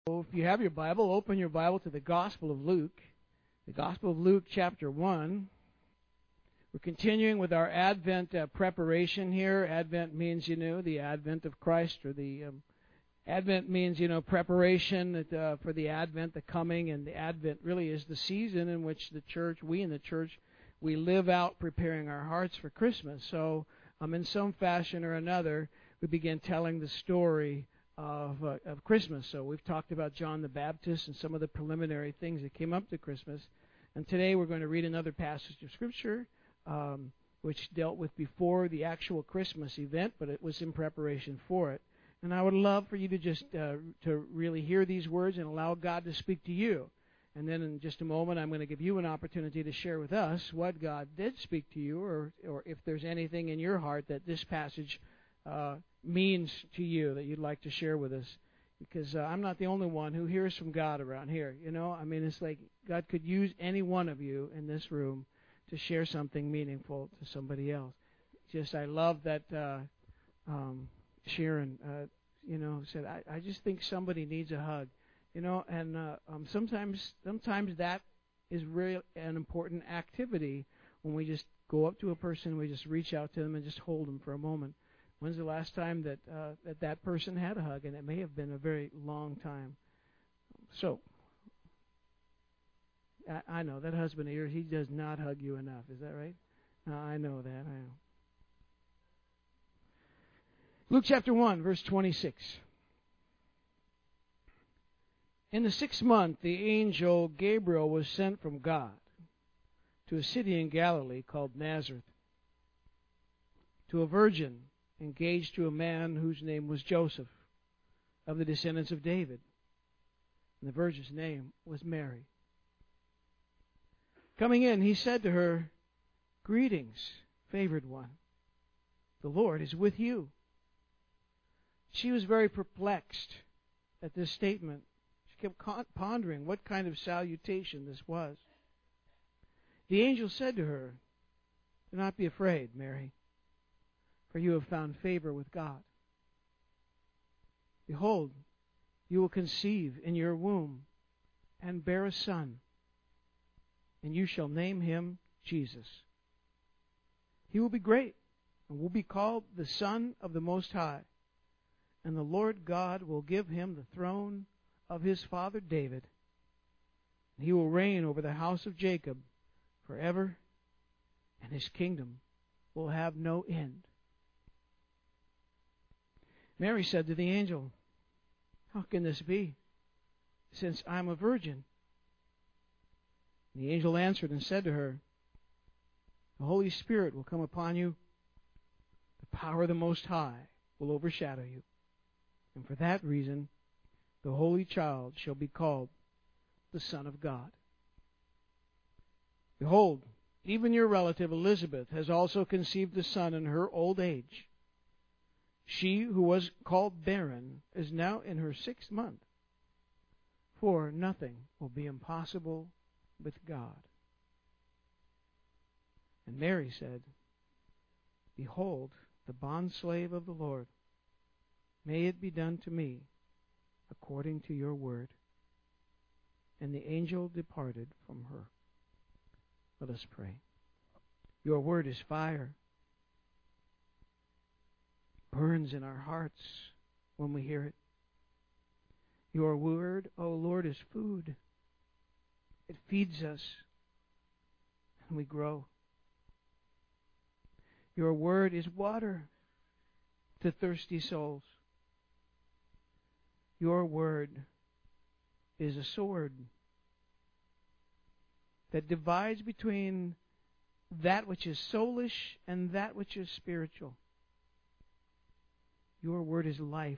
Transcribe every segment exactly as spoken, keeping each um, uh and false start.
If you have your Bible, open your Bible to the Gospel of Luke. The Gospel of Luke, chapter one. We're continuing with our Advent uh, preparation here. Advent means, you know, the advent of Christ, or the um, Advent means, you know, preparation uh, for the Advent, the coming, and the Advent really is the season in which the church, we in the church, we live out preparing our hearts for Christmas. So, um, in some fashion or another, we begin telling the story Of, uh, of Christmas. So we've talked about John the Baptist and some of the preliminary things that came up to Christmas. And today we're going to read another passage of Scripture um, which dealt with before the actual Christmas event, but it was in preparation for it. And I would love for you to just uh, to really hear these words and allow God to speak to you. And then in just a moment I'm going to give you an opportunity to share with us what God did speak to you, or, or if there's anything in your heart that this passage uh means to you that you'd like to share with us, because uh, I'm not the only one who hears from God around here. You know, I mean, it's like God could use any one of you in this room to share something meaningful to somebody else. Just, I love that uh, um, Sharon, uh, you know, said, I, I just think somebody needs a hug. You know, and uh, um, sometimes, sometimes that is really an important activity when we just go up to a person, we just reach out to them and just hold them for a moment. When's the last time that, uh, that that person had a hug? And it may have been a very long time. So, I, I know that husband of yours, he does not hug you enough. Is that right? Uh, I know that. I know. Luke chapter one, verse twenty-six. In the sixth month, the angel Gabriel was sent from God to a city in Galilee called Nazareth, to a virgin engaged to a man whose name was Joseph, of the descendants of David. And the virgin's name was Mary. Coming in, he said to her, "Greetings, favored one. The Lord is with you." She was very perplexed at this statement. She kept pondering what kind of salutation this was. The angel said to her, "Do not be afraid, Mary, for you have found favor with God. Behold, you will conceive in your womb and bear a son, and you shall name him Jesus. He will be great and will be called the Son of the Most High, and the Lord God will give him the throne of his father David, and he will reign over the house of Jacob forever, and his kingdom will have no end." Mary said to the angel, "How can this be, since I am a virgin?" The angel answered and said to her, "The Holy Spirit will come upon you. The power of the Most High will overshadow you. And for that reason, the Holy Child shall be called the Son of God. Behold, even your relative Elizabeth has also conceived a son in her old age. She who was called barren is now in her sixth month, for nothing will be impossible with God." And Mary said, "Behold, the bondslave of the Lord. May it be done to me according to your word." And the angel departed from her. Let us pray. Your word is fire. Burns in our hearts when we hear it. Your word, O Lord, is food. It feeds us, and we grow. Your word is water to thirsty souls. Your word is a sword that divides between that which is soulish and that which is spiritual. Your word is life.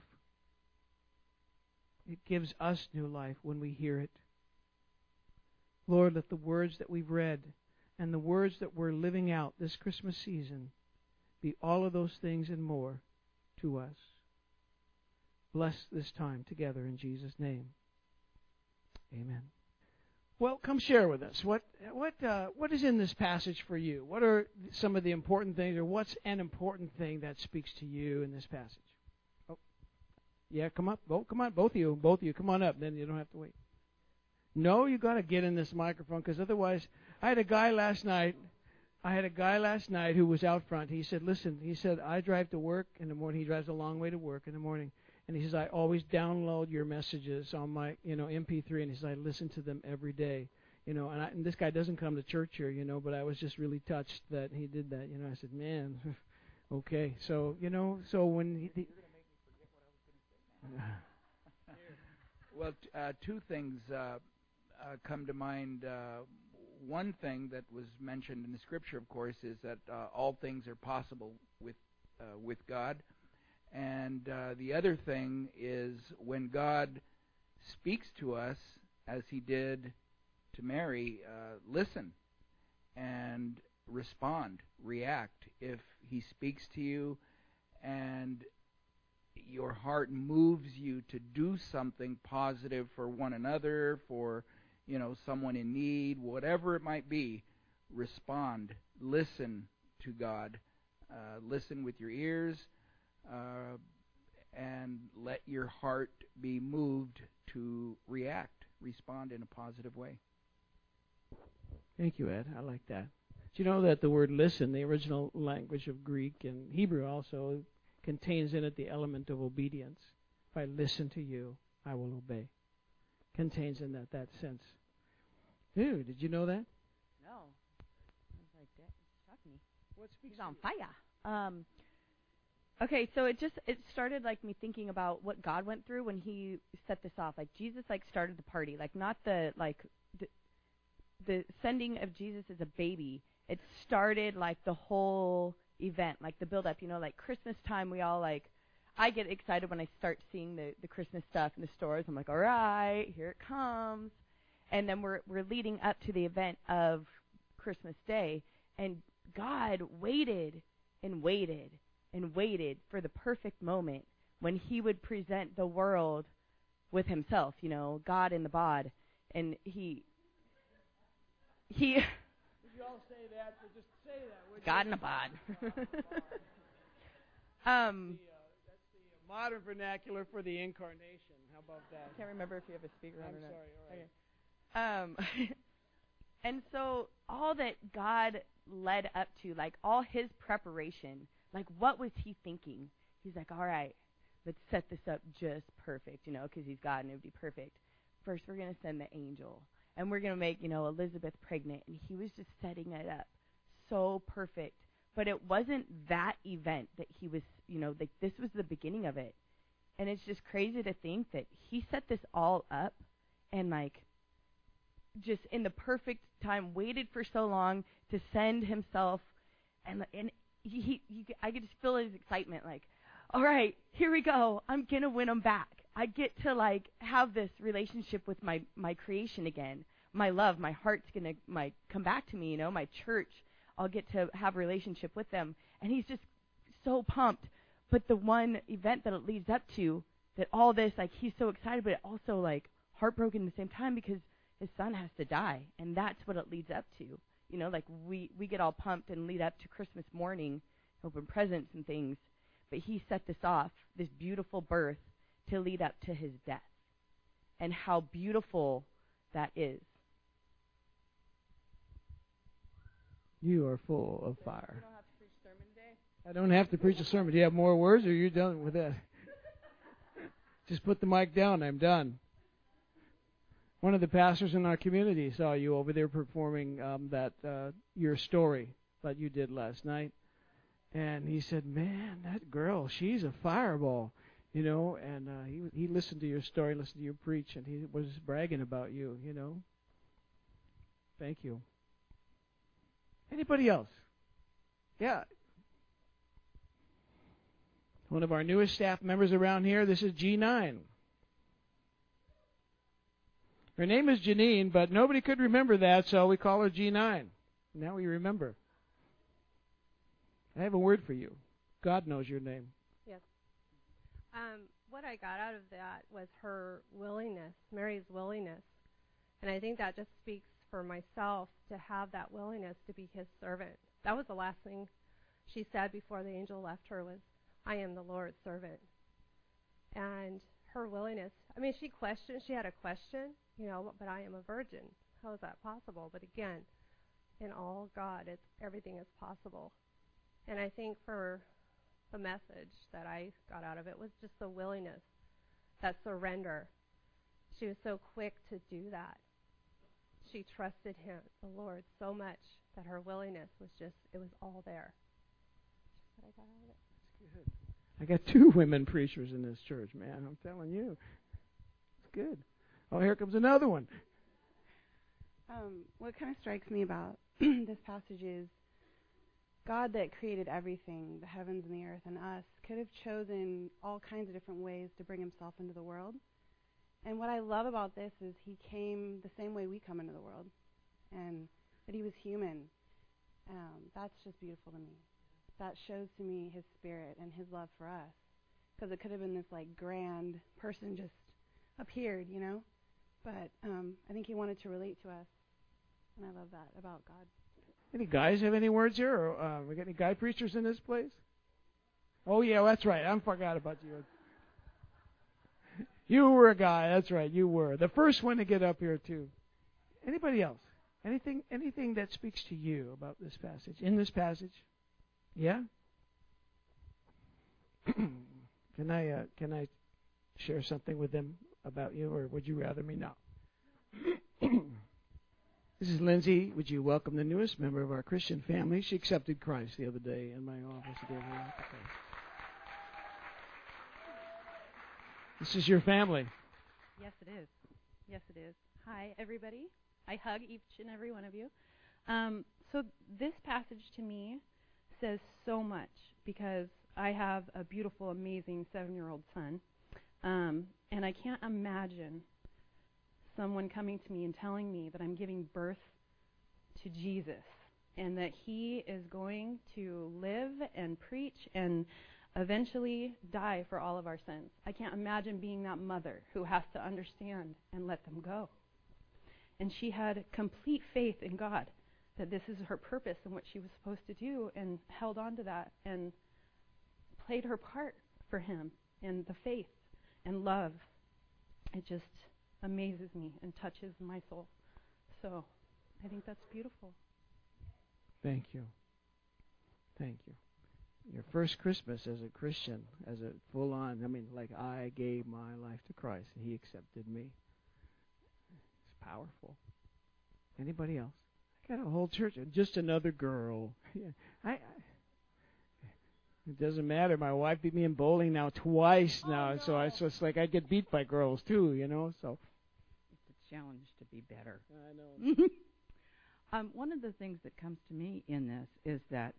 It gives us new life when we hear it. Lord, let the words that we've read and the words that we're living out this Christmas season be all of those things and more to us. Bless this time together in Jesus' name. Amen. Well, come share with us. What what uh, what is in this passage for you? What are some of the important things, or what's an important thing that speaks to you in this passage? Oh, Yeah, come up. Both, come on, both of you. Both of you. Come on up. Then you don't have to wait. No, you got to get in this microphone because otherwise, I had a guy last night. I had a guy last night who was out front. He said, listen, he said, I drive to work in the morning. He drives a long way to work in the morning. And he says, I always download your messages on my, you know, M P three. And he says, I listen to them every day. You know, and, I, and this guy doesn't come to church here, you know, but I was just really touched that he did that. You know, I said, man, okay. So, you know, so when he... he well, t- uh, two things uh, uh, come to mind. Uh, one thing that was mentioned in the Scripture, of course, is that uh, all things are possible with uh, with God. And uh, the other thing is when God speaks to us, as he did to Mary, uh, listen and respond, react. If he speaks to you and your heart moves you to do something positive for one another, for, you know, someone in need, whatever it might be, respond. Listen to God. Uh, listen with your ears, uh, and let your heart be moved to react, respond in a positive way. Thank you, Ed. I like that. Do you know that the word listen, the original language of Greek and Hebrew also, contains in it the element of obedience. If I listen to you, I will obey. Contains in that that sense. Ew, did you know that? No. I was like, that shocked me. What speaks He's on fire. Um, okay, so it just, it started like me thinking about what God went through when he set this off. Like Jesus like started the party. Like not the, like, the, the sending of Jesus as a baby. It started like the whole event, like the build up, you know, like Christmas time, we all like, I get excited when I start seeing the, the Christmas stuff in the stores. I'm like, all right, here it comes. And then we're we're leading up to the event of Christmas Day, and God waited and waited and waited for the perfect moment when he would present the world with himself, you know, God in the bod. And he he Would you all say that? So just say that. Would God you? in a bod. The, um, uh, that's the uh, modern vernacular for the incarnation. How about that? I can't remember if you have a speaker on I'm or not. sorry. All right. Okay. Um, and so all that God led up to, like all his preparation, like what was he thinking? He's like, all right, let's set this up just perfect, you know, because he's God and it would be perfect. First, we're going to send the angel, and we're going to make, you know, Elizabeth pregnant. And he was just setting it up so perfect. But it wasn't that event that he was, you know, like this was the beginning of it. And it's just crazy to think that he set this all up and like just in the perfect time, waited for so long to send himself, and and he, he, he I could just feel his excitement, like, all right, here we go, I'm gonna win him back. I get to like have this relationship with my my creation again, my love, my heart's gonna my come back to me, you know, my church, I'll get to have a relationship with them, and he's just so pumped. But the one event that it leads up to, that all this, like he's so excited, but also like heartbroken at the same time because his son has to die, and that's what it leads up to. You know, like we, we get all pumped and lead up to Christmas morning, open presents and things, but he set this off, this beautiful birth, to lead up to his death. And how beautiful that is. You are full of fire. You don't have to preach a sermon today? I don't have to preach a sermon. Do you have more words, or are you done with that? Just put the mic down. I'm done. One of the pastors in our community saw you over there performing um, that uh, your story that you did last night, and he said, "Man, that girl, she's a fireball," you know. And uh, he he listened to your story, listened to you preach, and he was bragging about you, you know. Thank you. Anybody else? Yeah. One of our newest staff members around here. This is G nine. Her name is Janine, but nobody could remember that, so we call her G nine. Now we remember. I have a word for you. God knows your name. Yes. Um, what I got out of that was her willingness, Mary's willingness. And I think that just speaks for myself to have that willingness to be his servant. That was the last thing she said before the angel left her was, I am the Lord's servant. and her willingness. I mean, she questioned, she had a question, you know, but I am a virgin. How is that possible? But again, in all God, it's everything is possible. And I think for the message that I got out of it was just the willingness, that surrender. She was so quick to do that. She trusted him, the Lord, so much that her willingness was just, it was all there. That's what I got out of it. That's good. I got two women preachers in this church, man. I'm telling you. It's good. Oh, here comes another one. Um, what kind of strikes me about this passage is God that created everything, the heavens and the earth and us, could have chosen all kinds of different ways to bring himself into the world. And what I love about this is he came the same way we come into the world, and that he was human. Um, that's just beautiful to me. That shows to me his spirit and his love for us. Because it could have been this like grand person just appeared, you know? But um, I think he wanted to relate to us. And I love that about God. Any guys have any words here? Or, uh, we got any guy preachers in this place? Oh, yeah, that's right. I forgot about you. You were a guy. That's right. You were. The first one to get up here, too. Anybody else? Anything anything that speaks to you about this passage? In this passage? Yeah? Can I uh, can I share something with them about you, or would you rather me not? This is Lindsay. Would you welcome the newest member of our Christian family? She accepted Christ the other day in my office. This is your family. Yes, it is. Yes, it is. Hi, everybody. I hug each and every one of you. Um, so this passage to me says so much because I have a beautiful, amazing seven-year-old son, um, and I can't imagine someone coming to me and telling me that I'm giving birth to Jesus and that he is going to live and preach and eventually die for all of our sins. I can't imagine being that mother who has to understand and let them go. And she had complete faith in God that this is her purpose and what she was supposed to do, and held on to that and played her part for him in the faith and love. It just amazes me and touches my soul. So I think that's beautiful. Thank you. Thank you. Your first Christmas as a Christian, as a full-on, I mean, like I gave my life to Christ and he accepted me. It's powerful. Anybody else? I got a whole church and just another girl. Yeah, I, I. It doesn't matter. My wife beat me in bowling now twice now, oh, no. so I, so it's like I get beat by girls too, you know. So it's a challenge to be better. I know. um, one of the things that comes to me in this is that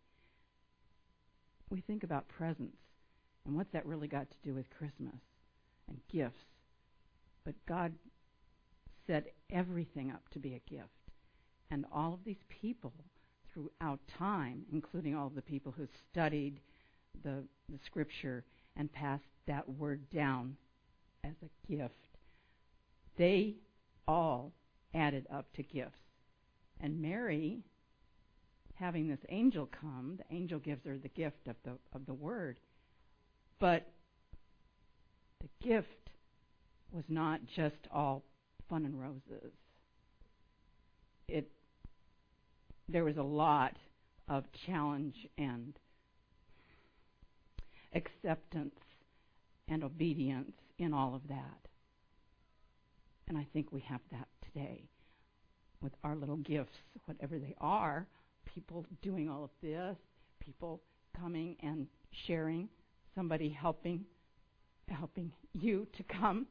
we think about presents and what's that really got to do with Christmas and gifts. But God set everything up to be a gift. And all of these people throughout time, including all of the people who studied the, the scripture and passed that word down as a gift, they all added up to gifts. And Mary, having this angel come, the angel gives her the gift of the of the word, but the gift was not just all fun and roses. It there was a lot of challenge and acceptance and obedience in all of that. And I think we have that today with our little gifts, whatever they are, people doing all of this, people coming and sharing, somebody helping, helping you to come.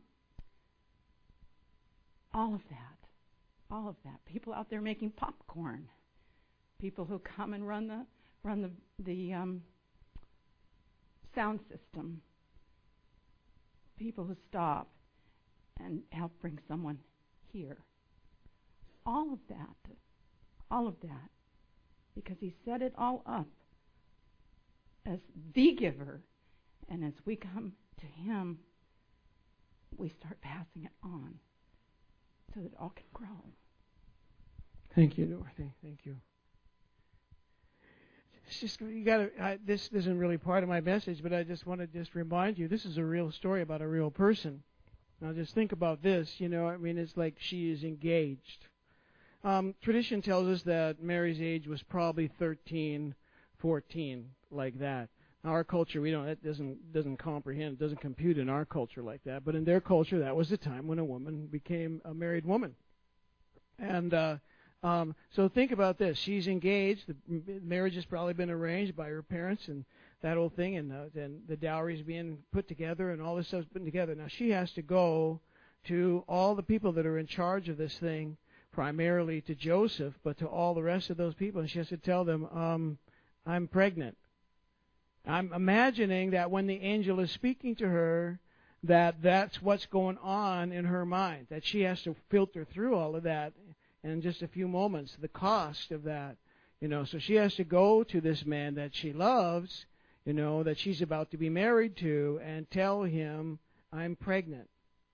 All of that, all of that. People out there making popcorn. People who come and run the run the the um, sound system. People who stop and help bring someone here. All of that, all of that, because he set it all up as the giver, and as we come to him, we start passing it on so that it all can grow. Thank you, Dorothy. Thank you. it's just you got to. This isn't really part of my message, but I just want to just remind you this is a real story about a real person. Now, just think about this. You know, I mean, it's like she is engaged. Um, tradition tells us that Mary's age was probably thirteen, fourteen, like that. Now, our culture, we don't. That doesn't doesn't comprehend, doesn't compute in our culture like that. But in their culture, that was the time when a woman became a married woman. And uh, um, so think about this. She's engaged. The marriage has probably been arranged by her parents and that whole thing, and, uh, and the dowry is being put together, and all this stuff's put together. Now she has to go to all the people that are in charge of this thing, primarily to Joseph, but to all the rest of those people, and she has to tell them, um, I'm pregnant. I'm imagining that when the angel is speaking to her, that that's what's going on in her mind, that she has to filter through all of that in just a few moments, the cost of that. You know, so she has to go to this man that she loves, you know, that she's about to be married to, and tell him, I'm pregnant.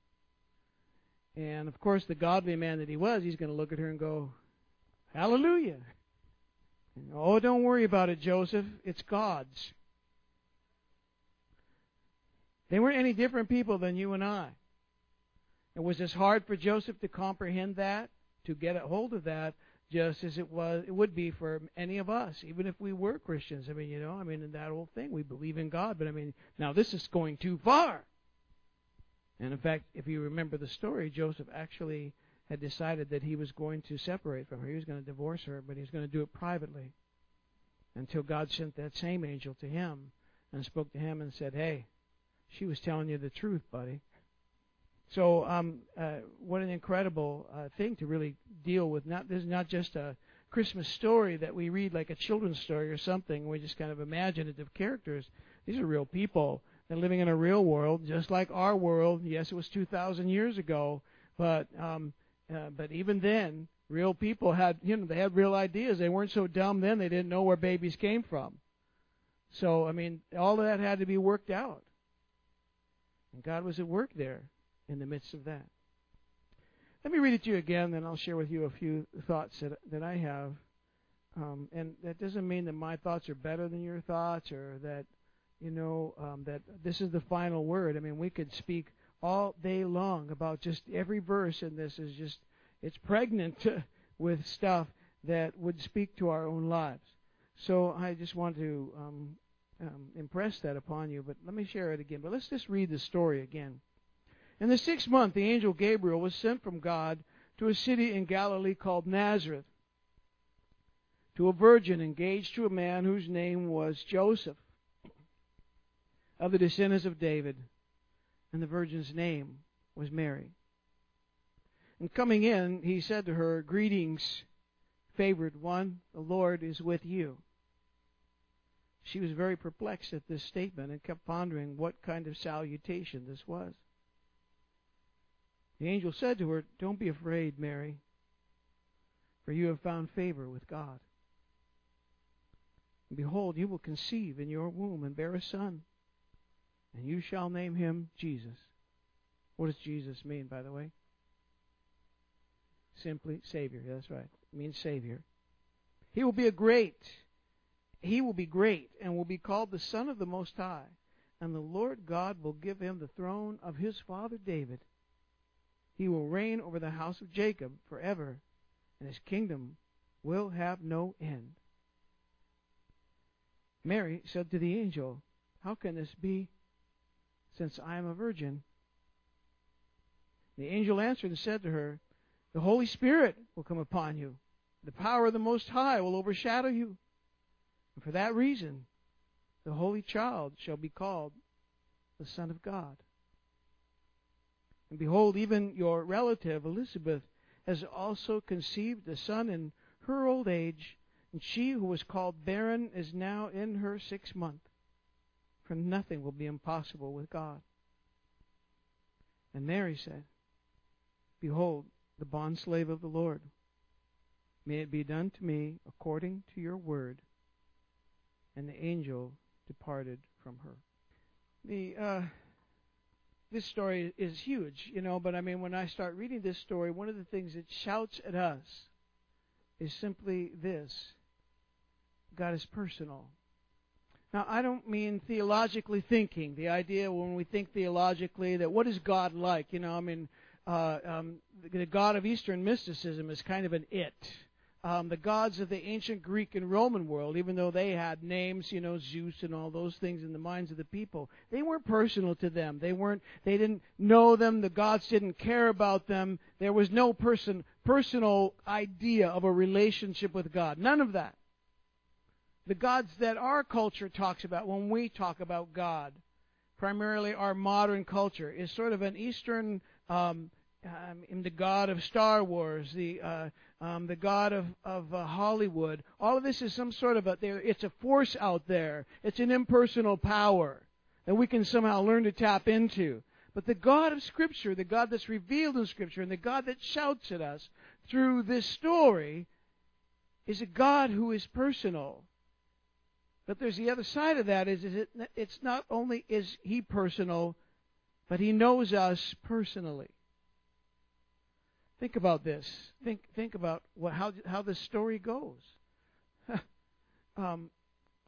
And, of course, the godly man that he was, he's going to look at her and go, hallelujah. And, oh, don't worry about it, Joseph. It's God's. They weren't any different people than you and I. It was as hard for Joseph to comprehend that, to get a hold of that, just as it was, it would be for any of us, even if we were Christians. I mean, you know, I mean, in that whole thing, we believe in God, but I mean, now this is going too far. And in fact, if you remember the story, Joseph actually had decided that he was going to separate from her. He was going to divorce her, but he was going to do it privately until God sent that same angel to him and spoke to him and said, hey, she was telling you the truth, buddy. So um, uh, what an incredible uh, thing to really deal with. Not This is not just a Christmas story that we read like a children's story or something. We just kind of imaginative characters. These are real people. They're living in a real world, just like our world. Yes, it was two thousand years ago, but um, uh, but even then, real people had, you know, they had real ideas. They weren't so dumb then. They didn't know where babies came from. So I mean, all of that had to be worked out, and God was at work there in the midst of that. Let me read it to you again, then I'll share with you a few thoughts that that I have. Um, and that doesn't mean that my thoughts are better than your thoughts, or that, you know, um, that this is the final word. I mean, we could speak all day long about just every verse in this is just, it's pregnant with stuff that would speak to our own lives. So I just want to um, um, impress that upon you, but let me share it again. But let's just read the story again. In the sixth month, the angel Gabriel was sent from God to a city in Galilee called Nazareth, to a virgin engaged to a man whose name was Joseph, of the descendants of David, and the virgin's name was Mary. And coming in, he said to her, greetings, favored one, the Lord is with you. She was very perplexed at this statement and kept pondering what kind of salutation this was. The angel said to her, don't be afraid, Mary, for you have found favor with God. And behold, you will conceive in your womb and bear a son, and you shall name him Jesus. What does Jesus mean, by the way? Simply Savior. That's right. It means Savior. He will be a great, he will be great and will be called the Son of the Most High. And the Lord God will give him the throne of his father David. He will reign over the house of Jacob forever, and his kingdom will have no end. Mary said to the angel, how can this be, since I am a virgin? The angel answered and said to her, the Holy Spirit will come upon you. The power of the Most High will overshadow you. And for that reason, the Holy Child shall be called the Son of God. And behold, even your relative Elizabeth has also conceived a son in her old age, and she who was called barren is now in her sixth month. For nothing will be impossible with God. And Mary said, behold, the bondslave of the Lord. May it be done to me according to your word. And the angel departed from her. The uh, this story is huge, you know, but I mean, when I start reading this story, one of the things it shouts at us is simply this. God is personal. Now, I don't mean theologically thinking, the idea when we think theologically that what is God like? You know, I mean, uh, um, the, the God of Eastern mysticism is kind of an it. Um, the gods of the ancient Greek and Roman world, even though they had names, you know, Zeus and all those things in the minds of the people, they weren't personal to them. They weren't. They didn't know them. The gods didn't care about them. There was no person personal idea of a relationship with God. None of that. The gods that our culture talks about when we talk about God, primarily our modern culture, is sort of an Eastern. Um, um, in the God of Star Wars, the uh, um, the God of of uh, Hollywood. All of this is some sort of a. There, it's a force out there. It's an impersonal power that we can somehow learn to tap into. But the God of Scripture, the God that's revealed in Scripture, and the God that shouts at us through this story, is a God who is personal. But there's the other side of that. Is, is it? It's not only is He personal, but He knows us personally. Think about this. Think think about what how how this story goes. um,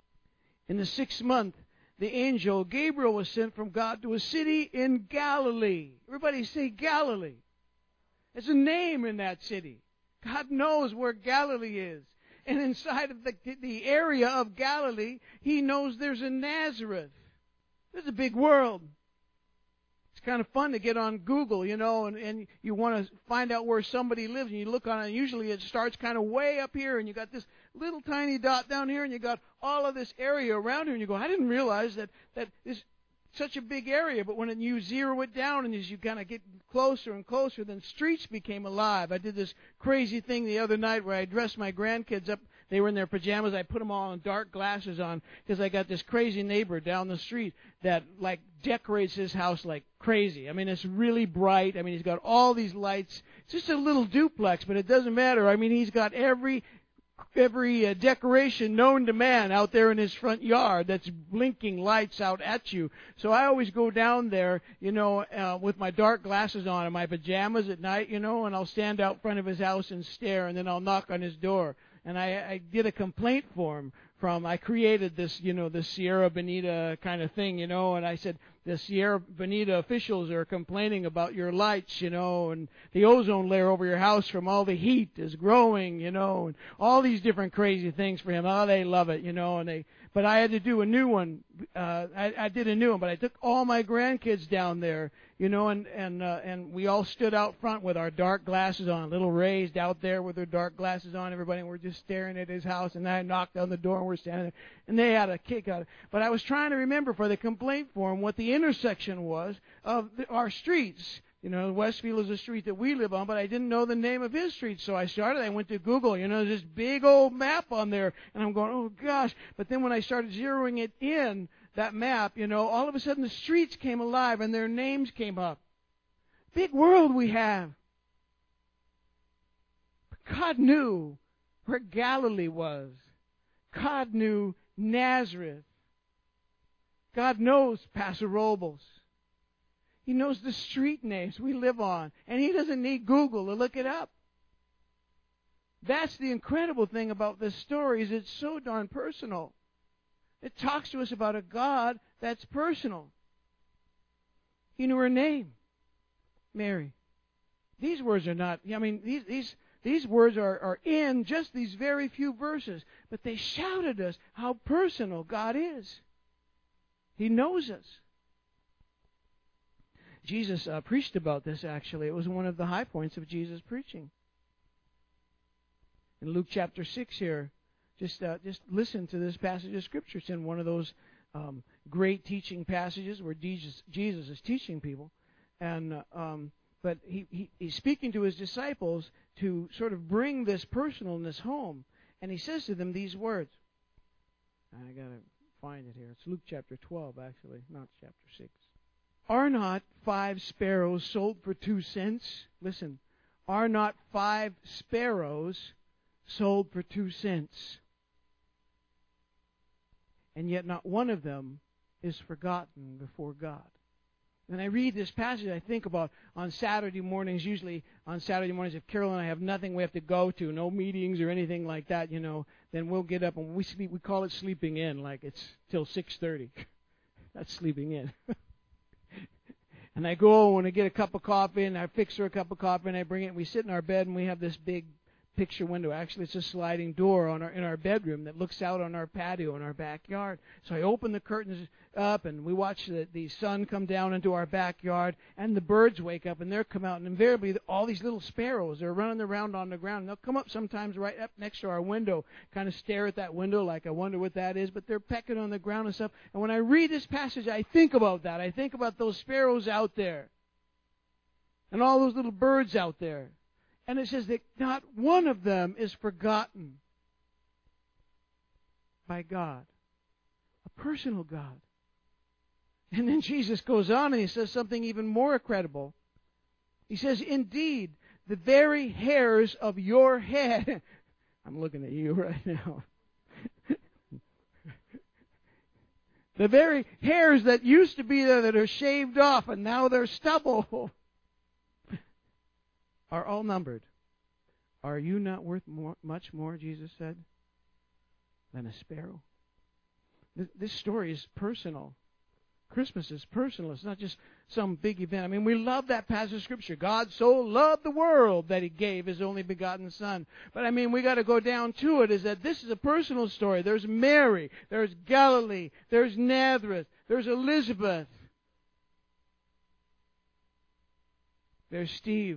in the sixth month, the angel Gabriel was sent from God to a city in Galilee. Everybody say Galilee. There's a name in that city. God knows where Galilee is. And inside of the the area of Galilee, He knows there's a Nazareth. There's a big world. It's kind of fun to get on Google, you know, and, and you want to find out where somebody lives, and you look on it, and usually it starts kind of way up here, and you got this little tiny dot down here, and you got all of this area around here, and you go, I didn't realize that that is such a big area. But when you zero it down, and as you kind of get closer and closer, then streets became alive. I did this crazy thing the other night where I dressed my grandkids up. They were in their pajamas. I put them all in dark glasses on because I got this crazy neighbor down the street that, like, decorates his house like crazy. I mean, it's really bright. I mean, he's got all these lights. It's just a little duplex, but it doesn't matter. I mean, he's got every every uh, decoration known to man out there in his front yard that's blinking lights out at you. So I always go down there, you know, uh, with my dark glasses on and my pajamas at night, you know, and I'll stand out front of his house and stare, and then I'll knock on his door. And I, I did a complaint form from, I created this, you know, the Sierra Bonita kind of thing, you know, and I said, the Sierra Bonita officials are complaining about your lights, you know, and the ozone layer over your house from all the heat is growing, you know, and all these different crazy things for him. Oh, they love it, you know, and they, but I had to do a new one. Uh, I, I did a new one, but I took all my grandkids down there, you know, and and uh, and we all stood out front with our dark glasses on, little raised out there with their dark glasses on, everybody, and we're just staring at his house, and I knocked on the door, and we're standing there, and they had a kick out of it. But I was trying to remember for the complaint form what the intersection was of the, our streets. You know, Westfield is a street that we live on, but I didn't know the name of his street, so I started, I went to Google, you know, there's this big old map on there, and I'm going, oh gosh. But then when I started zeroing it in, that map, you know, all of a sudden the streets came alive and their names came up. Big world we have. But God knew where Galilee was. God knew Nazareth. God knows Paso Robles. He knows the street names we live on, and He doesn't need Google to look it up. That's the incredible thing about this story, is it's so darn personal. It talks to us about a God that's personal. He knew her name, Mary. These words are not, I mean, these these these words are, are in just these very few verses, but they shout at us how personal God is. He knows us. Jesus uh, preached about this, actually. It was one of the high points of Jesus' preaching. In Luke chapter six here, just uh, just listen to this passage of Scripture. It's in one of those um, great teaching passages where Jesus, Jesus is teaching people. and uh, um, But he, he he's speaking to His disciples to sort of bring this personalness home. And He says to them these words. I got to find it here. It's Luke chapter twelve, actually, not chapter six. Are not five sparrows sold for two cents? Listen, are not five sparrows sold for two cents? And yet not one of them is forgotten before God. When I read this passage, I think about on Saturday mornings, usually on Saturday mornings, if Carol and I have nothing we have to go to, no meetings or anything like that, you know, then we'll get up and we sleep. We call it sleeping in, like it's till six thirty. That's sleeping in. And I go and I get a cup of coffee, and I fix her a cup of coffee, and I bring it, and we sit in our bed, and we have this big picture window. Actually, it's a sliding door on our in our bedroom that looks out on our patio in our backyard. So I open the curtains up, and we watch the, the sun come down into our backyard, and the birds wake up, and they'll come out, and invariably all these little sparrows are running around on the ground. And they'll come up sometimes right up next to our window, kind of stare at that window like, I wonder what that is, but they're pecking on the ground and stuff. And when I read this passage, I think about that. I think about those sparrows out there and all those little birds out there. And it says that not one of them is forgotten by God, a personal God. And then Jesus goes on and he says something even more incredible. He says, indeed, the very hairs of your head. I'm looking at you right now. The very hairs that used to be there that are shaved off and now they're stubble are all numbered. Are you not worth more, much more, Jesus said, than a sparrow? This, this story is personal. Christmas is personal. It's not just some big event. I mean, we love that passage of Scripture. God so loved the world that He gave His only begotten Son. But I mean, we got to go down to it, is that this is a personal story. There's Mary. There's Galilee. There's Nazareth. There's Elizabeth. There's Steve.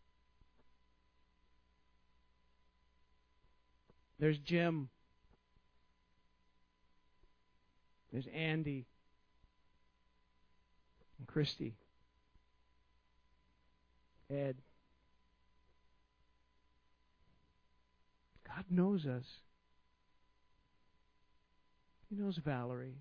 There's Jim. There's Andy. And Christy. Ed. God knows us. He knows Valerie.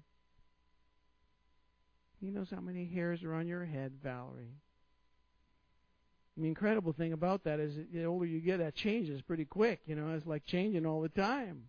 He knows how many hairs are on your head, Valerie. And the incredible thing about that is that the older you get, that changes pretty quick. You know, it's like changing all the time.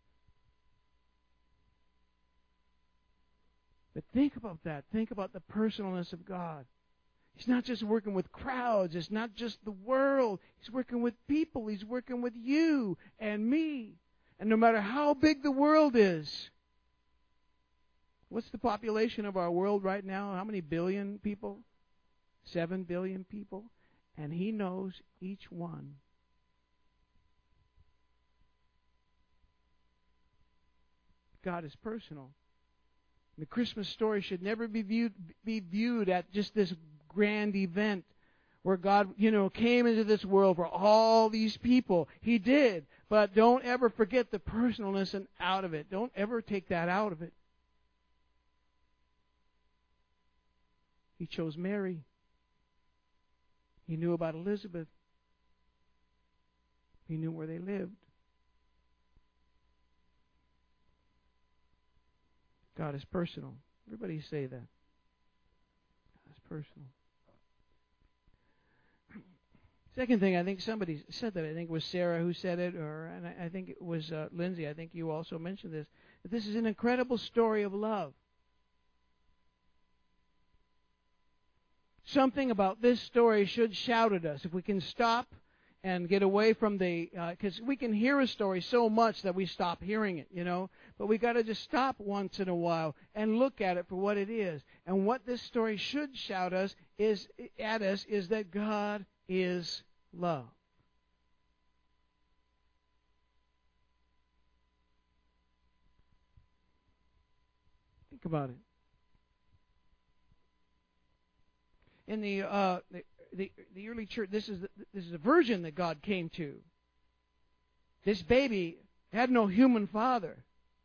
But think about that. Think about the personalness of God. He's not just working with crowds. It's not just the world. He's working with people. He's working with you and me. And no matter how big the world is, what's the population of our world right now? How many billion people? Seven billion people. And He knows each one. God is personal. The Christmas story should never be viewed be viewed at just this grand event where God, you know, came into this world for all these people. He did. But don't ever forget the personalness and out of it. Don't ever take that out of it. He chose Mary. He knew about Elizabeth. He knew where they lived. God is personal. Everybody say that. God is personal. Second thing, I think somebody said that. I think it was Sarah who said it, or and I, I think it was uh, Lindsay. I think you also mentioned this. That this is an incredible story of love. Something about this story should shout at us. If we can stop and get away from the, because uh, we can hear a story so much that we stop hearing it, you know. But we got to just stop once in a while and look at it for what it is. And what this story should shout us is at us is that God is love. Think about it. In the, uh, the the the early church, this is the, this is a virgin that God came to. This baby had no human father.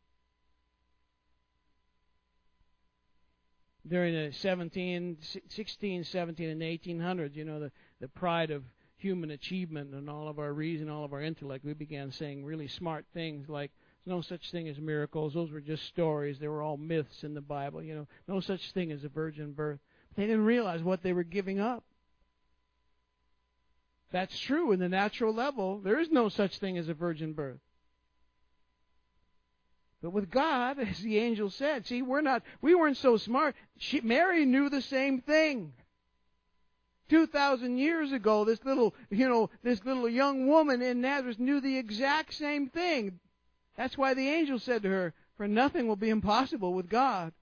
During the seventeen, sixteen, seventeen, and eighteen hundreds, you know, the, the pride of human achievement and all of our reason, all of our intellect, we began saying really smart things like, there's no such thing as miracles. Those were just stories. They were all myths in the Bible. You know, no such thing as a virgin birth. They didn't realize what they were giving up. That's true in the natural level. There is no such thing as a virgin birth. But with God, as the angel said, see, we're not, we weren't so smart. She, Mary knew the same thing. Two thousand years ago, this little, you know, this little young woman in Nazareth knew the exact same thing. That's why the angel said to her, for nothing will be impossible with God.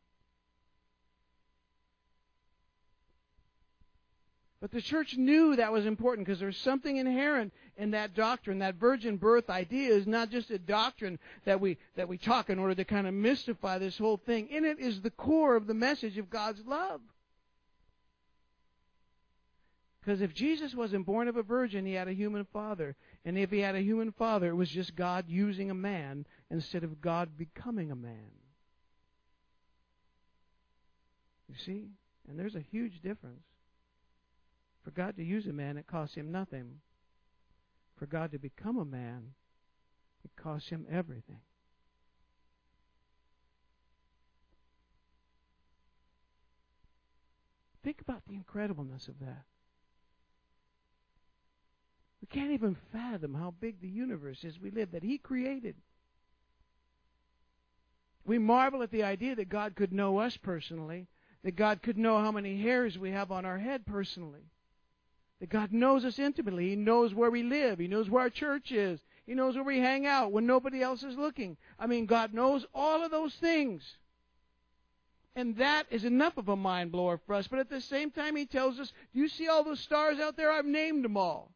But the church knew that was important because there's something inherent in that doctrine. That virgin birth idea is not just a doctrine that we that we talk in order to kind of mystify this whole thing. In it is the core of the message of God's love. Because if Jesus wasn't born of a virgin, he had a human father. And if he had a human father, it was just God using a man instead of God becoming a man. You see? And there's a huge difference. For God to use a man, it costs him nothing. For God to become a man, it costs him everything. Think about the incredibleness of that. We can't even fathom how big the universe is we live, that he created. We marvel at the idea that God could know us personally, that God could know how many hairs we have on our head personally, that God knows us intimately. He knows where we live. He knows where our church is. He knows where we hang out when nobody else is looking. I mean, God knows all of those things. And that is enough of a mind blower for us. But at the same time, he tells us, do you see all those stars out there? I've named them all.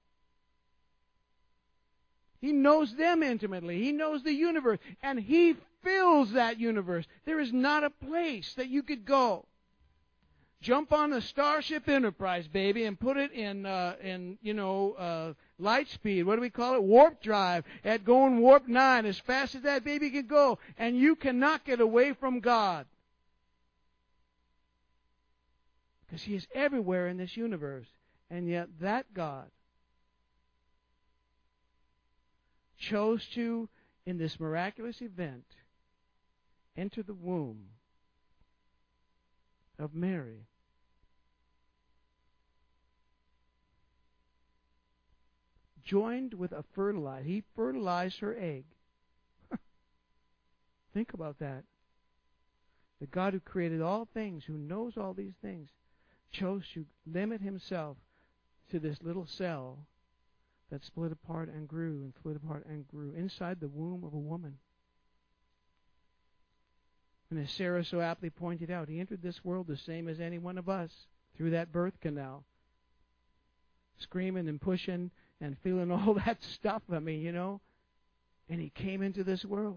He knows them intimately. He knows the universe. And he fills that universe. There is not a place that you could go. Jump on the Starship Enterprise, baby, and put it in, uh, in you know, uh, light speed. What do we call it? Warp drive. At going warp nine, as fast as that baby can go. And you cannot get away from God. Because he is everywhere in this universe. And yet that God chose to, in this miraculous event, enter the womb of Mary. Joined with a fertilizer. He fertilized her egg. Think about that. The God who created all things, who knows all these things, chose to limit himself to this little cell that split apart and grew and split apart and grew inside the womb of a woman. And as Sarah so aptly pointed out, he entered this world the same as any one of us through that birth canal. Screaming and pushing and feeling all that stuff, I mean, you know. And he came into this world.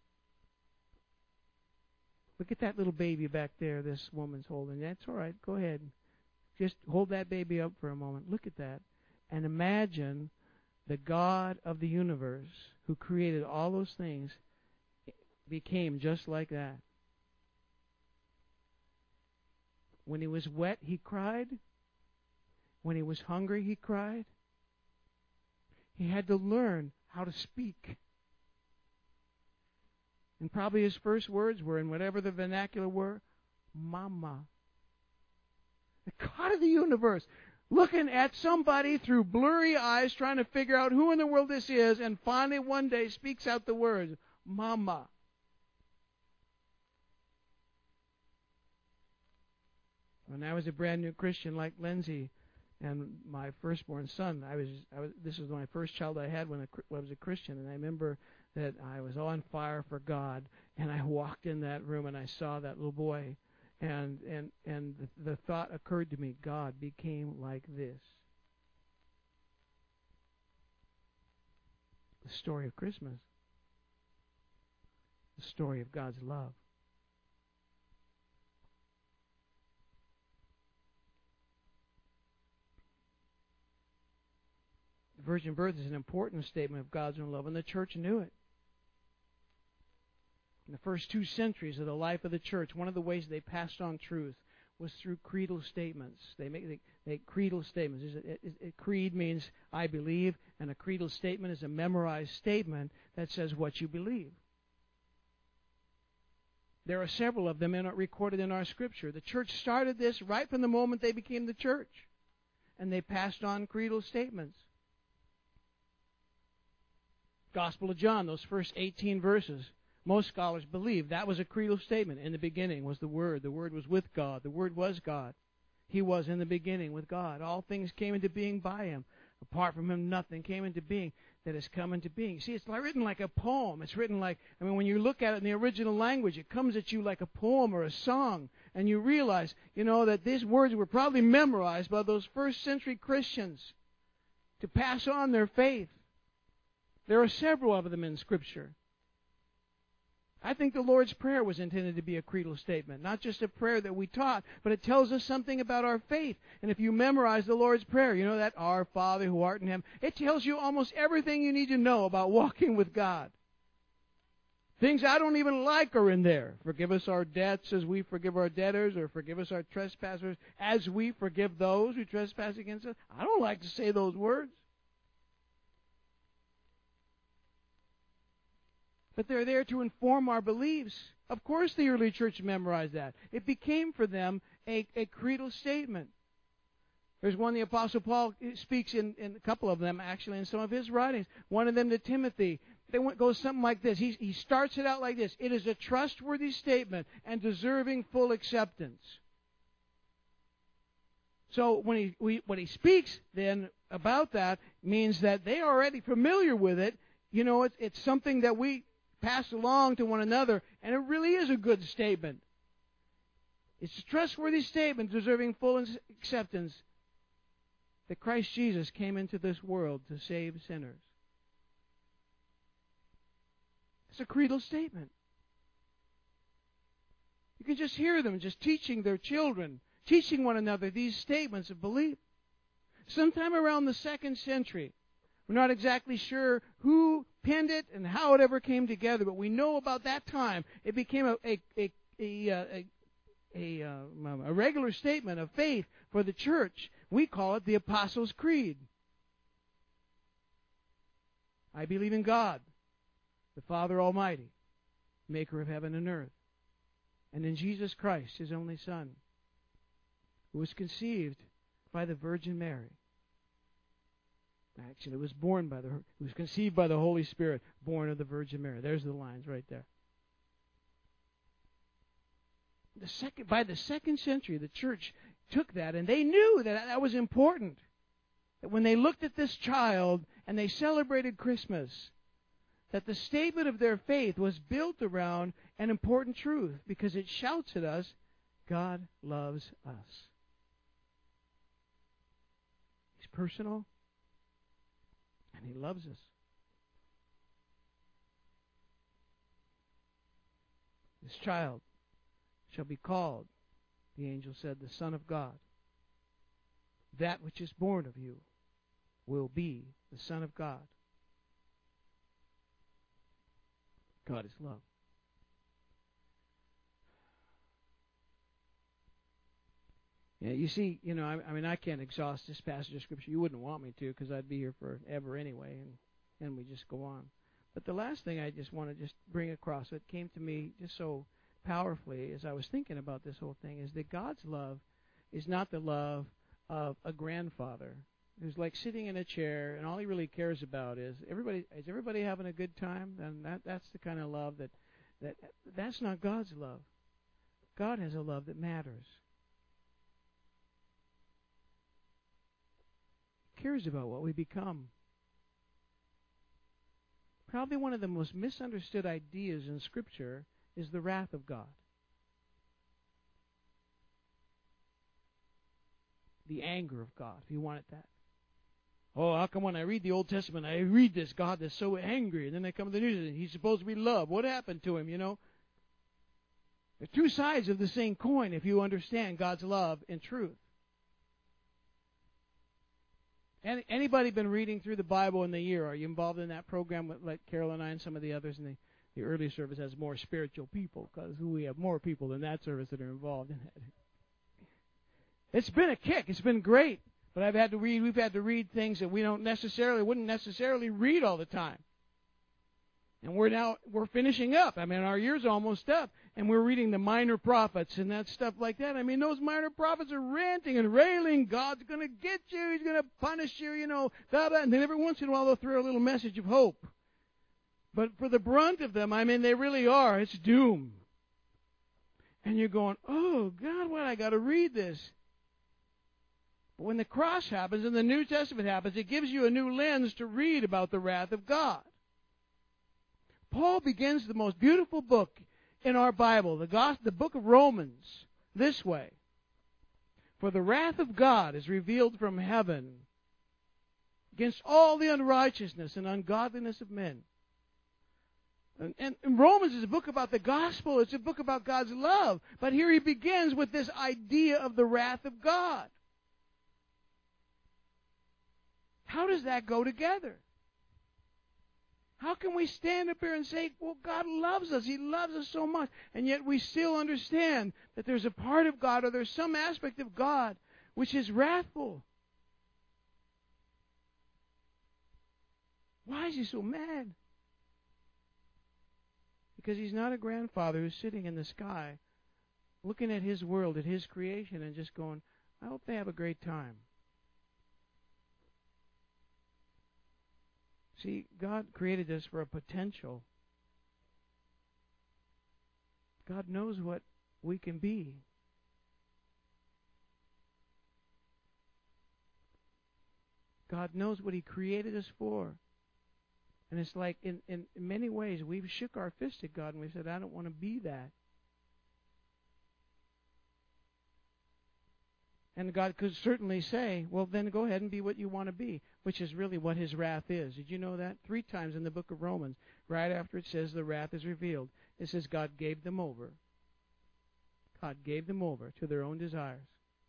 Look at that little baby back there this woman's holding. That's all right. Go ahead. Just hold that baby up for a moment. Look at that. And imagine the God of the universe who created all those things became just like that. When he was wet, he cried. When he was hungry, he cried. He had to learn how to speak. And probably his first words were, in whatever the vernacular were, Mama. The God of the universe, looking at somebody through blurry eyes, trying to figure out who in the world this is, and finally one day speaks out the words, Mama. When I was a brand new Christian like Lindsay and my firstborn son, I was, I was this was my first child I had when I was a Christian, and I remember that I was on fire for God, and I walked in that room and I saw that little boy, and and and the, the thought occurred to me, God became like this. The story of Christmas. The story of God's love. The virgin birth is an important statement of God's own love, and the church knew it. In the first two centuries of the life of the church, one of the ways they passed on truth was through creedal statements. They make, they make creedal statements. A, a, a creed means I believe, and a creedal statement is a memorized statement that says what you believe. There are several of them in, recorded in our Scripture. The church started this right from the moment they became the church, and they passed on creedal statements. Gospel of John, those first eighteen verses. Most scholars believe that was a creedal statement. In the beginning was the Word. The Word was with God. The Word was God. He was in the beginning with God. All things came into being by Him. Apart from Him, nothing came into being that has come into being. See, it's written like a poem. It's written like, I mean, when you look at it in the original language, it comes at you like a poem or a song. And you realize, you know, that these words were probably memorized by those first century Christians to pass on their faith. There are several of them in Scripture. I think the Lord's Prayer was intended to be a creedal statement, not just a prayer that we taught, but it tells us something about our faith. And if you memorize the Lord's Prayer, you know that Our Father who art in heaven, it tells you almost everything you need to know about walking with God. Things I don't even like are in there. Forgive us our debts as we forgive our debtors, or forgive us our trespasses as we forgive those who trespass against us. I don't like to say those words. But they're there to inform our beliefs. Of course the early church memorized that. It became for them a, a creedal statement. There's one the Apostle Paul speaks in, in a couple of them, actually, in some of his writings. One of them to Timothy. They went, goes something like this. He, he starts it out like this. It is a trustworthy statement and deserving full acceptance. So when he, we, when he speaks then about that, means that they are already familiar with it. You know, it, it's something that we pass along to one another, and it really is a good statement. It's a trustworthy statement deserving full acceptance that Christ Jesus came into this world to save sinners. It's a creedal statement. You can just hear them just teaching their children, teaching one another these statements of belief. Sometime around the second century, we're not exactly sure who penned it and how it ever came together, but we know about that time it became a a a a, a, a, uh, a regular statement of faith for the church. We call it the Apostles' Creed. I believe in God, the Father Almighty, maker of heaven and earth, and in Jesus Christ, His only Son, who was conceived by the Virgin Mary. Actually, it was born by the, it was conceived by the Holy Spirit, born of the Virgin Mary. There's the lines right there. The second, by the second century, the church took that, and they knew that that was important. That when they looked at this child and they celebrated Christmas, that the statement of their faith was built around an important truth, because it shouts at us, God loves us. He's personal. And He loves us. This child shall be called, the angel said, the Son of God. That which is born of you will be the Son of God. God is love. Yeah, you see, you know, I, I mean, I can't exhaust this passage of Scripture. You wouldn't want me to, because I'd be here forever anyway, and and we just go on. But the last thing I just want to just bring across, it came to me just so powerfully as I was thinking about this whole thing, is that God's love is not the love of a grandfather who's like sitting in a chair, and all he really cares about is everybody is everybody having a good time. And that that's the kind of love that that that's not God's love. God has a love that matters. Cares about what we become. Probably one of the most misunderstood ideas in Scripture is the wrath of God. The anger of God, if you want it that. Oh, how come when I read the Old Testament, I read this God that's so angry, and then I come to the New Testament, He's supposed to be love. What happened to Him, you know? There are two sides of the same coin if you understand God's love and truth. Any, anybody been reading through the Bible in the year? Are you involved in that program with, like Carol and I and some of the others? In the, the early service has more spiritual people, because we have more people in that service that are involved in it. It's been a kick. It's been great. But I've had to read. We've had to read things that we don't necessarily wouldn't necessarily read all the time. And we're now we're finishing up. I mean, our year's almost up, and we're reading the minor prophets and that stuff like that. I mean, those minor prophets are ranting and railing. God's going to get you. He's going to punish you. You know, blah, blah. And then every once in a while they'll throw a little message of hope. But for the brunt of them, I mean, they really are. It's doom. And you're going, oh, God, what, I got to read this. But when the cross happens and the New Testament happens, it gives you a new lens to read about the wrath of God. Paul begins the most beautiful book in our Bible, the gospel, the book of Romans, this way. For the wrath of God is revealed from heaven against all the unrighteousness and ungodliness of men. And, and, and Romans is a book about the gospel. It's a book about God's love. But here he begins with this idea of the wrath of God. How does that go together? How can we stand up here and say, well, God loves us. He loves us so much. And yet we still understand that there's a part of God or there's some aspect of God which is wrathful. Why is he so mad? Because he's not a grandfather who's sitting in the sky looking at his world, at his creation, and just going, I hope they have a great time. See, God created us for a potential. God knows what we can be. God knows what he created us for. And it's like, in, in, in many ways, we've shook our fist at God and we said, I don't want to be that. And God could certainly say, well, then go ahead and be what you want to be, which is really what his wrath is. Did you know that? Three times in the book of Romans, right after it says the wrath is revealed, it says God gave them over. God gave them over to their own desires.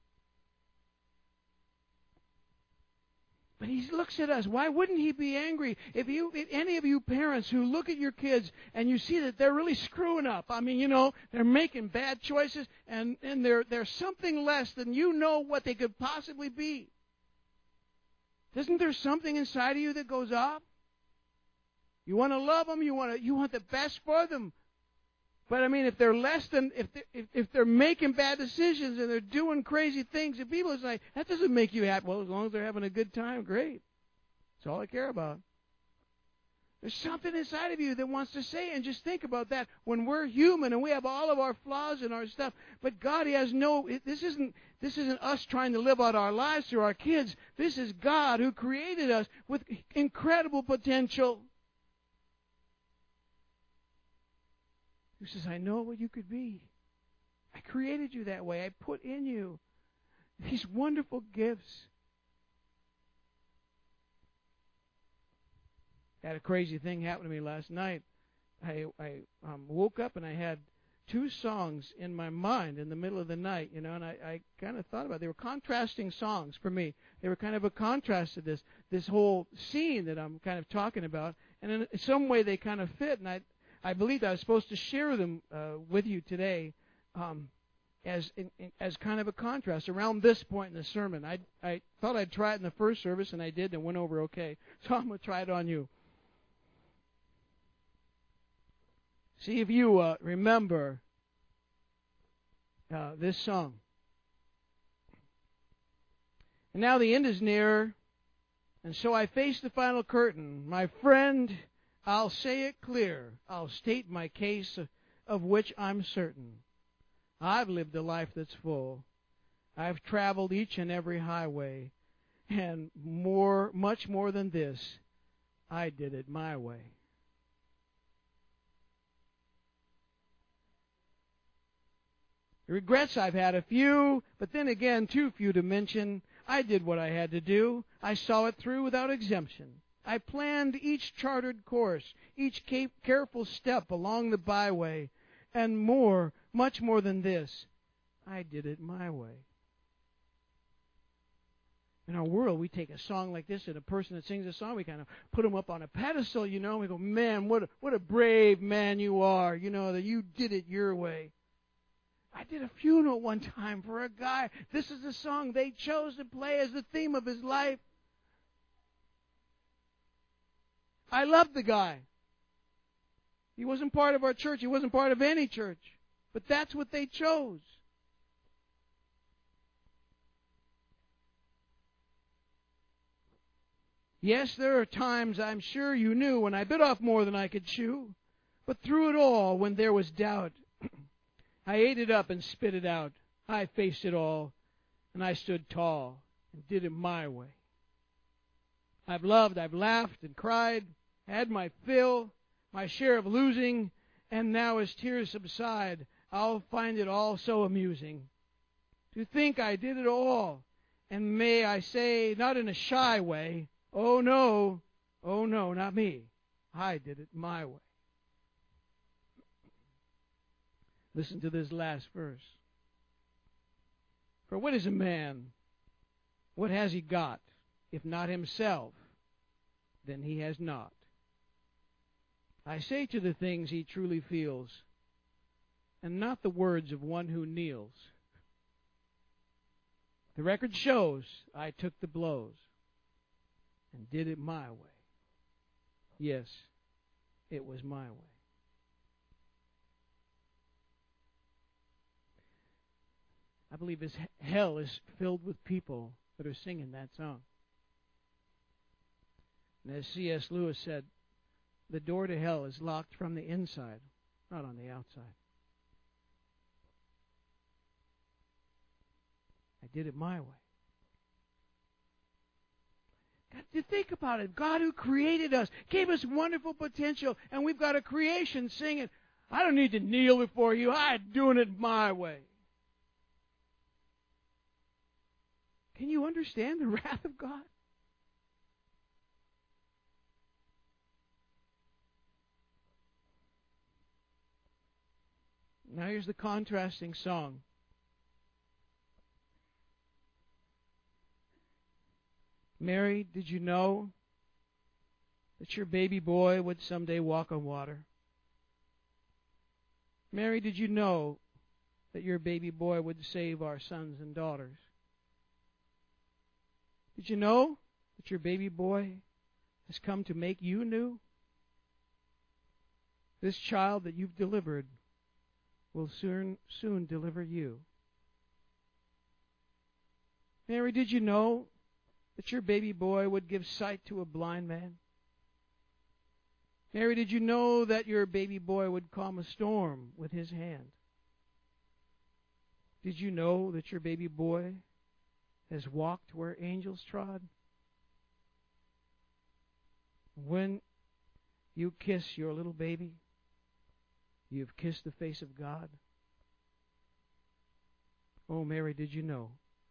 But he looks at us. Why wouldn't he be angry? If you, if any of you parents who look at your kids and you see that they're really screwing up, I mean, you know, they're making bad choices and, and they're, they're something less than you know what they could possibly be. Isn't there something inside of you that goes off? You want to love them. You want to, you want the best for them. But I mean, if they're less than, if they're, if, if they're making bad decisions and they're doing crazy things, and people say, that doesn't make you happy. Well, as long as they're having a good time, great. That's all I care about. There's something inside of you that wants to say, and just think about that. When we're human and we have all of our flaws and our stuff, but God, he has no, this isn't, this isn't us trying to live out our lives through our kids. This is God who created us with incredible potential. Who says, I know what you could be. I created you that way. I put in you these wonderful gifts. I had a crazy thing happen to me last night. I, I um, woke up and I had two songs in my mind in the middle of the night, you know, and I, I kind of thought about it. They were contrasting songs for me. They were kind of a contrast to this, this whole scene that I'm kind of talking about. And in some way they kind of fit, and I I believed I was supposed to share them uh, with you today um, as in, in, as kind of a contrast around this point in the sermon. I I thought I'd try it in the first service, and I did, and it went over okay. So I'm going to try it on you. See if you uh, remember uh, this song. And now the end is near, and so I face the final curtain. My friend, I'll say it clear. I'll state my case, of which I'm certain. I've lived a life that's full. I've traveled each and every highway. And more, much more than this, I did it my way. Regrets, I've had a few, but then again, too few to mention. I did what I had to do. I saw it through without exemption. I planned each chartered course, each careful step along the byway, and more, much more than this, I did it my way. In our world, we take a song like this and a person that sings a song, we kind of put them up on a pedestal, you know, and we go, man, what a, what a brave man you are, you know, that you did it your way. I did a funeral one time for a guy. This is the song they chose to play as the theme of his life. I loved the guy. He wasn't part of our church. He wasn't part of any church. But that's what they chose. Yes, there are times I'm sure you knew when I bit off more than I could chew. But through it all, when there was doubt, I ate it up and spit it out. I faced it all, and I stood tall and did it my way. I've loved, I've laughed and cried, had my fill, my share of losing, and now as tears subside, I'll find it all so amusing. To think I did it all, and may I say, not in a shy way, oh no, oh no, not me. I did it my way. Listen to this last verse. For what is a man? What has he got? If not himself, then he has not. I say to the things he truly feels, and not the words of one who kneels. The record shows I took the blows and did it my way. Yes, it was my way. I believe this hell is filled with people that are singing that song. And as C S Lewis said, the door to hell is locked from the inside, not on the outside. I did it my way. God, you think about it. God who created us, gave us wonderful potential, and we've got a creation singing, I don't need to kneel before you. I'm doing it my way. Can you understand the wrath of God? Now here's the contrasting song. Mary, did you know that your baby boy would someday walk on water? Mary, did you know that your baby boy would save our sons and daughters? Did you know that your baby boy has come to make you new? This child that you've delivered will soon, soon deliver you. Mary, did you know that your baby boy would give sight to a blind man? Mary, did you know that your baby boy would calm a storm with his hand? Did you know that your baby boy has walked where angels trod? When you kiss your little baby, you've kissed the face of God. Oh, Mary, did you know?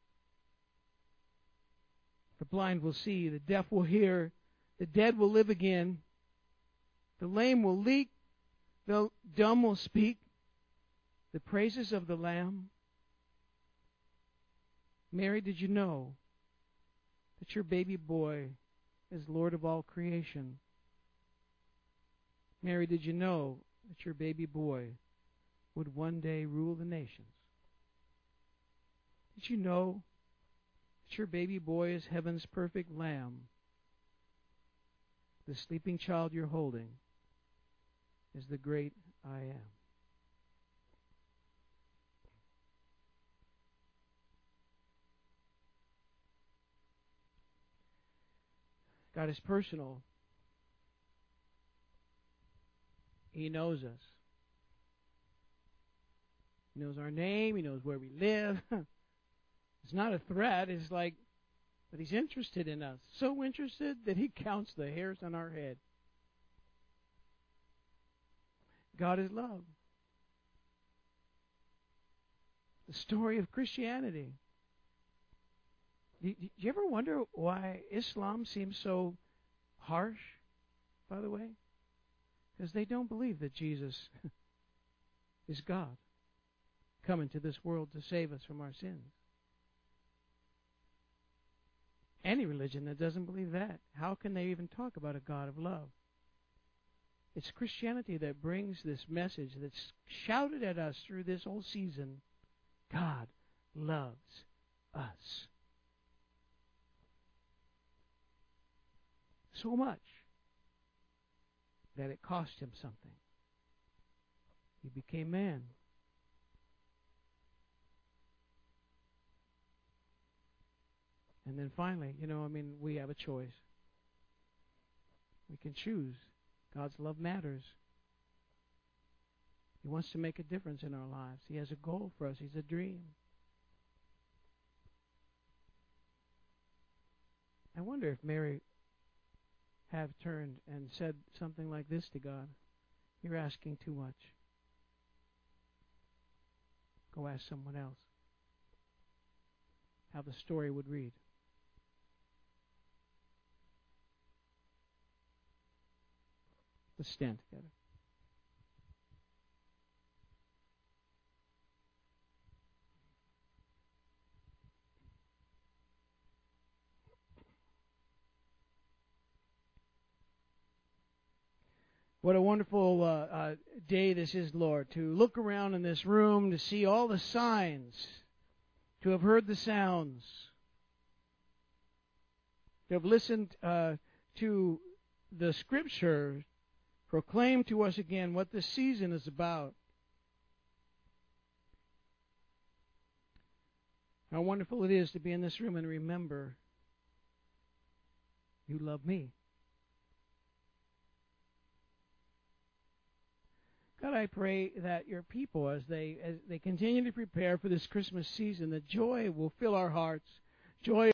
The blind will see, the deaf will hear, the dead will live again, the lame will leap, the dumb will speak, the praises of the Lamb. Mary, did you know that your baby boy is Lord of all creation? Mary, did you know that your baby boy would one day rule the nations? Did you know that your baby boy is heaven's perfect lamb? The sleeping child you're holding is the great I am. God is personal. He knows us. He knows our name. He knows where we live. It's not a threat. It's like, but He's interested in us. So interested that He counts the hairs on our head. God is love. The story of Christianity. Do you ever wonder why Islam seems so harsh, by the way? Because they don't believe that Jesus is God, come into this world to save us from our sins. Any religion that doesn't believe that, how can they even talk about a God of love? It's Christianity that brings this message that's shouted at us through this whole season. God loves us. So much that it cost Him something. He became man. And then finally, you know, I mean, we have a choice. We can choose. God's love matters. He wants to make a difference in our lives. He has a goal for us. He's a dream. I wonder if Mary have turned and said something like this to God. You're asking too much. Go ask someone else. How the story would read. Let's stand together. What a wonderful uh, uh, day this is, Lord, to look around in this room, to see all the signs, to have heard the sounds, to have listened uh, to the Scripture proclaim to us again what this season is about. How wonderful it is to be in this room and remember you love me. God, I pray that your people, as they as they continue to prepare for this Christmas season, that joy will fill our hearts, joy